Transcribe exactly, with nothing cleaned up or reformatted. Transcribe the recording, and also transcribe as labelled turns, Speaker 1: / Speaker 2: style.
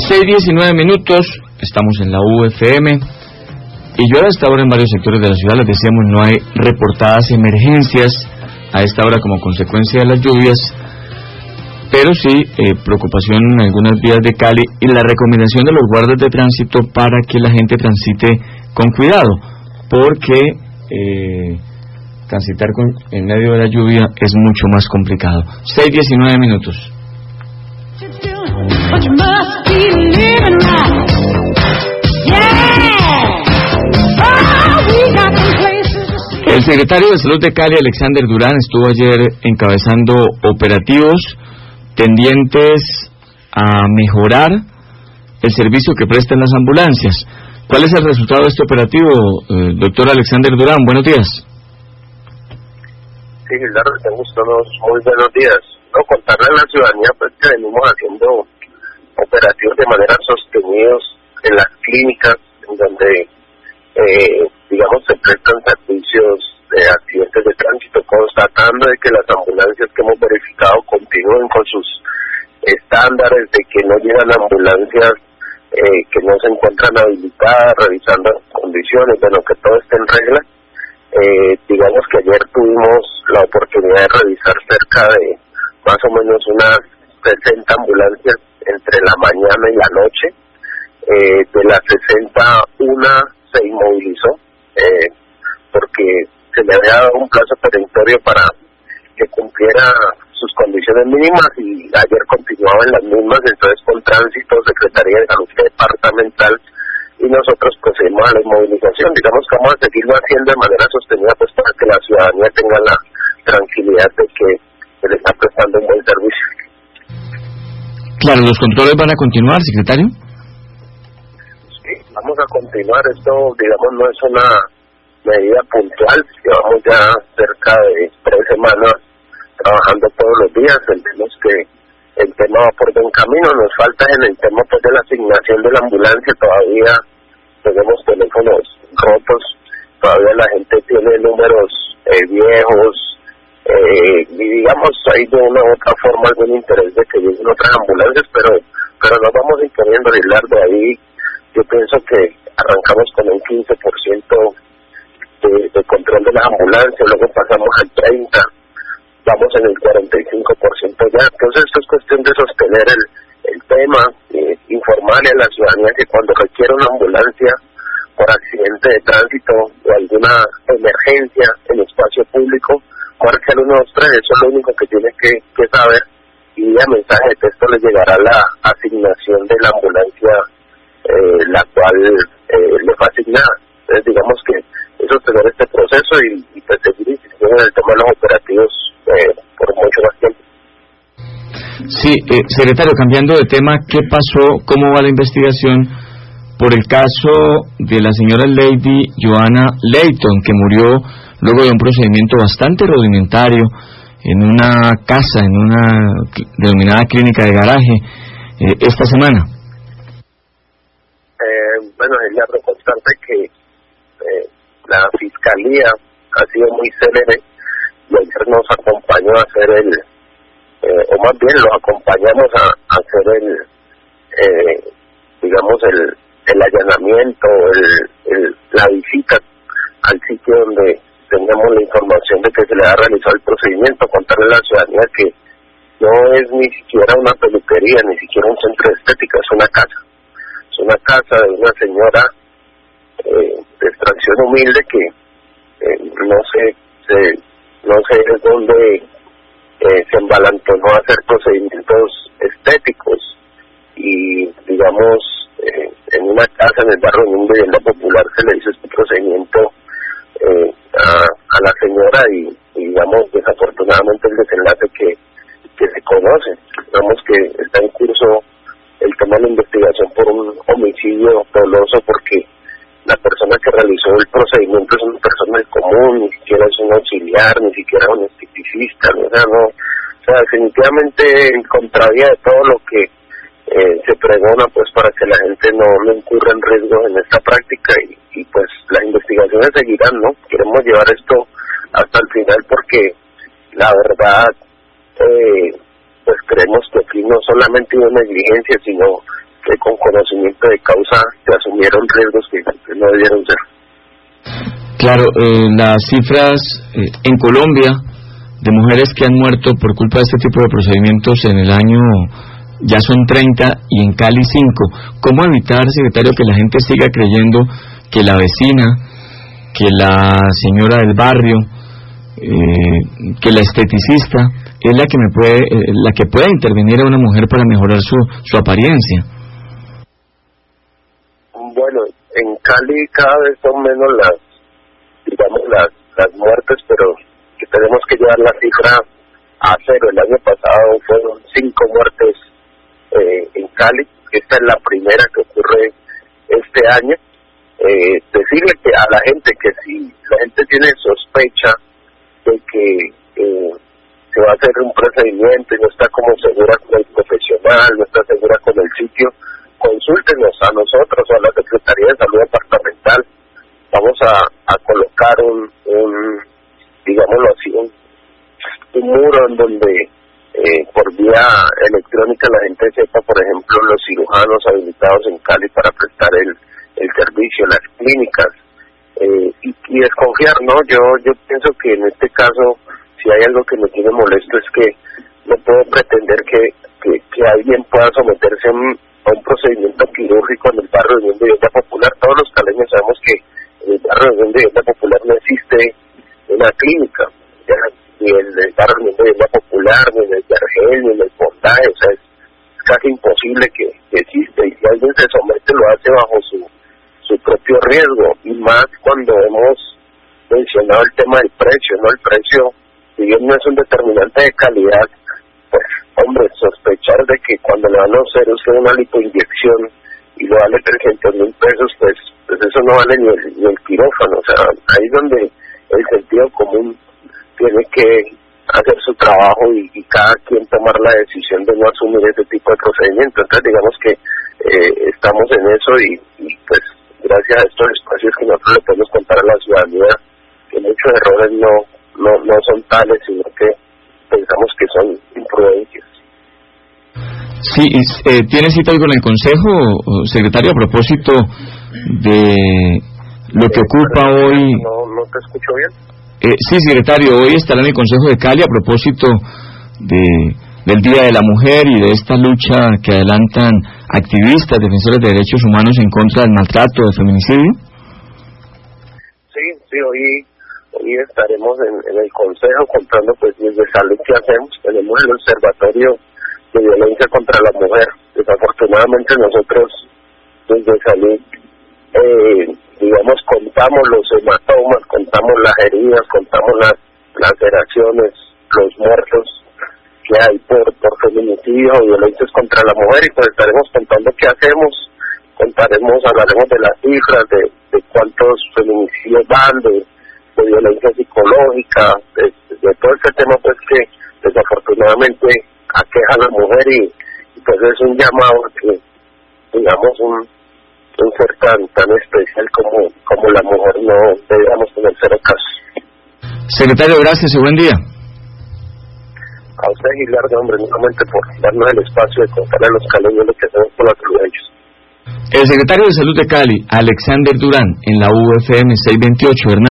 Speaker 1: seis diecinueve minutos, estamos en la U F M y yo a esta hora en varios sectores de la ciudad les decíamos no hay reportadas emergencias a esta hora como consecuencia de las lluvias, pero sí eh, preocupación en algunas vías de Cali y la recomendación de los guardas de tránsito para que la gente transite con cuidado, porque eh, transitar con, en medio de la lluvia es mucho más complicado. seis diecinueve minutos. But you must be living right. Yeah. Oh, we got some places to see. El secretario de Salud de Cali, Alexander Durán, estuvo ayer encabezando operativos tendientes a mejorar el servicio que prestan las ambulancias. ¿Cuál es el resultado de este operativo, eh, doctor Alexander Durán? Buenos días.
Speaker 2: Sí, Gildardo, tengo unos muy buenos días. No, contarle a la ciudadanía pues que venimos haciendo operativos de manera sostenidos en las clínicas en donde eh, digamos se prestan servicios de accidentes de tránsito, constatando de que las ambulancias que hemos verificado continúen con sus estándares, de que no llegan ambulancias eh, que no se encuentran habilitadas, revisando las condiciones, bueno, que todo esté en regla. Eh, digamos que ayer tuvimos la oportunidad de revisar cerca de más o menos unas sesenta ambulancias entre la mañana y la noche. Eh, de las sesenta, una se inmovilizó eh, porque se le había dado un plazo perentorio para que cumpliera sus condiciones mínimas y ayer continuaba en las mismas. Entonces con tránsito, Secretaría de Salud Departamental y nosotros procedimos a la inmovilización. Digamos que vamos a seguirlo haciendo de manera sostenida pues para que la ciudadanía tenga la tranquilidad de que se le está prestando un buen servicio.
Speaker 1: Claro, ¿los controles van a continuar, secretario?
Speaker 2: Sí, vamos a continuar. Esto, digamos, no es una medida puntual. Llevamos ya cerca de tres semanas trabajando todos los días. Entendemos que el tema va por buen camino. Nos falta en el tema pues de la asignación de la ambulancia. Todavía tenemos teléfonos rotos. Todavía la gente tiene números eh, viejos. Eh, y digamos hay de una u otra forma algún interés de que lleguen otras ambulancias, pero pero nos vamos imponiendo el largo de ahí. Yo pienso que arrancamos con un quince por ciento de, de control de las ambulancias, luego pasamos al treinta por ciento, vamos en el cuarenta y cinco por ciento ya. Entonces esto es cuestión de sostener el, el tema, eh, informarle a la ciudadanía que cuando requiere una ambulancia por accidente de tránsito o alguna emergencia en espacio público, marca el uno dos tres, eso es lo único que tiene que, que saber, y a mensaje de texto le llegará la asignación de la ambulancia eh, la cual eh, le fue asignada. Entonces digamos que eso es tener este proceso y, y pues seguir insistiendo en el tema de los operativos eh, por mucho más tiempo.
Speaker 1: Sí, eh, secretario, cambiando de tema, ¿qué pasó? ¿Cómo va la investigación por el caso de la señora Lady Joanna Layton, que murió luego de un procedimiento bastante rudimentario en una casa, en una denominada clínica de garaje, eh, esta semana?
Speaker 2: Eh, bueno, es la constante que eh, la Fiscalía ha sido muy célere y ayer nos acompañó a hacer el, eh, o más bien los acompañamos a, a hacer el, eh, digamos, el, el allanamiento, el, el, la visita al sitio donde tenemos la información de que se le ha realizado el procedimiento, contarle a la ciudadanía que no es ni siquiera una peluquería, ni siquiera un centro de estética, es una casa. Es una casa de una señora eh, de extracción humilde que eh, no sé se, no sé de dónde eh, se embalantonó a hacer procedimientos estéticos y, digamos, eh, en una casa en el barrio de una vivienda popular se le hizo este procedimiento Eh, a, a la señora y, y digamos desafortunadamente el desenlace que, que se conoce. Digamos que está en curso el tema de la investigación por un homicidio doloso porque la persona que realizó el procedimiento es una persona del común, ni siquiera es un auxiliar, ni siquiera un esteticista, o sea, no, o sea, definitivamente en contravía de todo lo que eh, se pregona pues para que la gente no, no incurra en riesgos en esta práctica y, y pues las investigaciones seguirán, ¿no? Queremos llevar esto hasta el final porque la verdad eh, pues creemos que aquí no solamente hubo negligencia, sino que con conocimiento de causa se asumieron riesgos que, que no debieron ser.
Speaker 1: Claro, eh, las cifras eh, en Colombia de mujeres que han muerto por culpa de este tipo de procedimientos en el año ya son treinta y en Cali cinco. ¿Cómo evitar, secretario, que la gente siga creyendo que la vecina, que la señora del barrio, eh, que la esteticista es la que me puede, eh, la que puede intervenir a una mujer para mejorar su su apariencia?
Speaker 2: Bueno, en Cali cada vez son menos las, digamos, las, las muertes, pero que tenemos que llevar la cifra a cero. El año pasado fueron cinco muertes eh, en Cali. Esta es la primera que ocurre este año. Eh, decirle que a la gente que si la gente tiene sospecha de que eh, se va a hacer un procedimiento y no está como segura con el profesional, no está segura con el sitio, consúltenos a nosotros o a la Secretaría de Salud Departamental. Vamos a, a colocar un, un digámoslo así, un, un muro en donde eh, por vía electrónica la gente sepa, por ejemplo, los cirujanos habilitados en Cali para prestar el, el servicio, las clínicas, eh, y, y desconfiar, ¿no? Yo yo pienso que en este caso, si hay algo que me tiene molesto es que no puedo pretender que, que, que alguien pueda someterse a un, a un procedimiento quirúrgico en el barrio de Vivienda Popular. Todos los caleños sabemos que en el barrio de Vivienda Popular no existe una clínica, ya, ni en el barrio de Vivienda Popular, ni en el Yargel, ni en el Pontaje. O sea, es casi imposible que, que exista, y si alguien se somete lo hace bajo su su propio riesgo, y más cuando hemos mencionado el tema del precio, ¿no? El precio, si bien no es un determinante de calidad, pues, hombre, sospechar de que cuando le van a hacer usted una lipoinyección y le vale trescientos mil pesos, pues, pues eso no vale ni el, ni el quirófano. O sea, ahí es donde el sentido común tiene que hacer su trabajo y, y cada quien tomar la decisión de no asumir ese tipo de procedimiento. Entonces, digamos que eh, estamos en eso y, y pues gracias a estos espacios que nosotros le podemos contar a la ciudadanía que muchos errores no no no son tales, sino que pensamos que son imprudencias.
Speaker 1: Sí, eh, ¿tiene cita hoy con el Consejo, secretario, a propósito de lo que ocupa hoy?
Speaker 2: No, no te escucho bien.
Speaker 1: Eh, sí, secretario, hoy estará en el Consejo de Cali a propósito de del Día de la Mujer y de esta lucha que adelantan activistas, defensores de derechos humanos en contra del maltrato, del feminicidio.
Speaker 2: Sí, sí, hoy hoy estaremos en, en el Consejo contando pues desde Salud qué hacemos. Tenemos el Observatorio de Violencia contra la Mujer. Desafortunadamente nosotros desde Salud eh, digamos contamos los hematomas, contamos las heridas, contamos las laceraciones, los muertos que hay por, por feminicidio o violencias contra la mujer, y pues estaremos contando qué hacemos, contaremos, hablaremos de las cifras, de, de cuántos feminicidios van, de, de violencia psicológica, de, de todo este tema pues que desafortunadamente aqueja a la mujer, y, y pues es un llamado que digamos un, un ser tan tan especial como, como la mujer no debemos tener cero caso.
Speaker 1: Secretario, gracias y buen día.
Speaker 2: A usted, Gilardo, hombre, nuevamente por darnos el espacio de contarle a los caleños lo que hacemos por la salud de ellos.
Speaker 1: El secretario de Salud de Cali, Alexander Durán, en la U F M seiscientos veintiocho, Hernán.